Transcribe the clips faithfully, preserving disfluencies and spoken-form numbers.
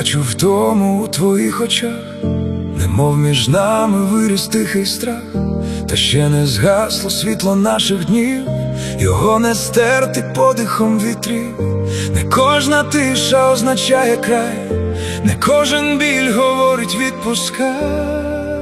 Бачу втому у твоїх очах, немов між нами виріс тихий страх. Та ще не згасло світло наших днів, його не стерти подихом вітрів. Не кожна тиша означає край, не кожен біль говорить відпускай.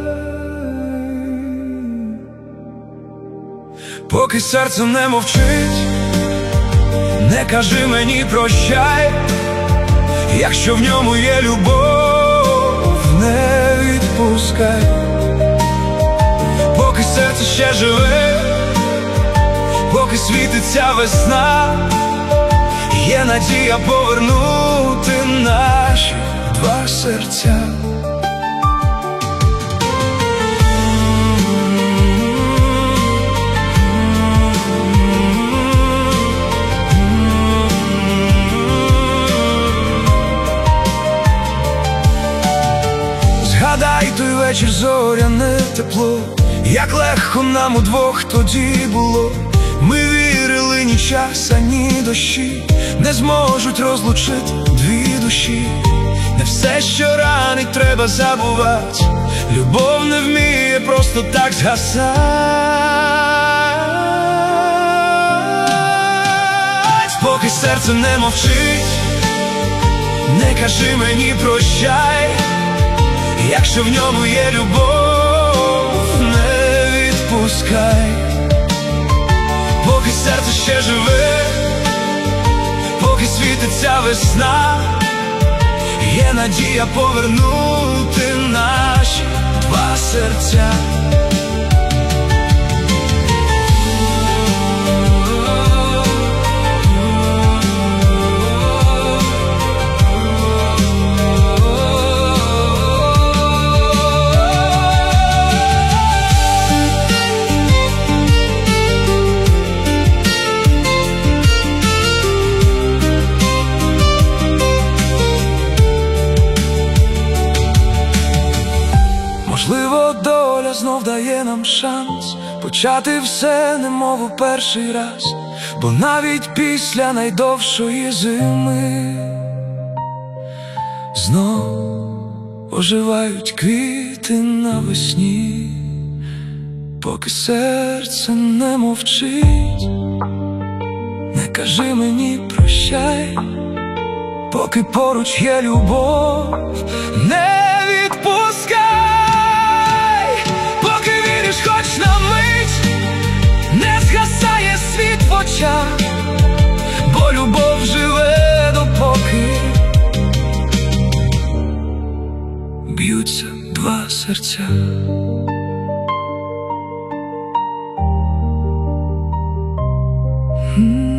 Поки серце не мовчить, не кажи мені прощай. Якщо в ньому є любов, не відпускай. Поки серце ще живе, поки світиться весна, є надія повернути наші два серця. Згадай той вечір, зоряне тепло, як легко нам удвох тоді було. Ми вірили, ні час, ані дощі не зможуть розлучити дві душі. Не все, що ранить, треба забувати. Любов не вміє просто так згасать. Поки серце не мовчить, не кажи мені прощай. Якщо в ньому є любов, не відпускай. Поки серце ще живе, поки світиться весна, є надія повернути наші два серця. Можливо, доля знов дає нам шанс почати все, немов у перший раз. Бо навіть після найдовшої зими знов оживають квіти навесні. Поки серце не мовчить, не кажи мені прощай. Поки поруч є любов, не відпускай. Хоч на мить не згасає світ в очах, бо любов живе допоки б'ються два серця. Mm.